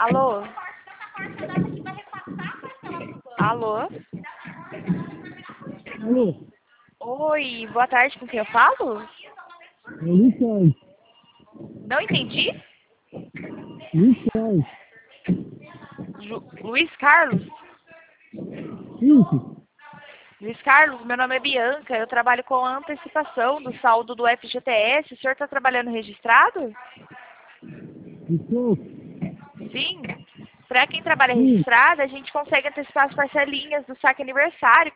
Alô? Alô? Alô, Oi, boa tarde, com quem eu falo? é Luiz Carlos. Não entendi? Luiz Carlos. Luiz Carlos? Isso. Luiz Carlos, meu nome é Bianca, eu trabalho com a antecipação do saldo do FGTS. O senhor está trabalhando registrado? Estou. Sim. Para quem trabalha Sim. registrado, a gente consegue antecipar as parcelinhas do saque aniversário.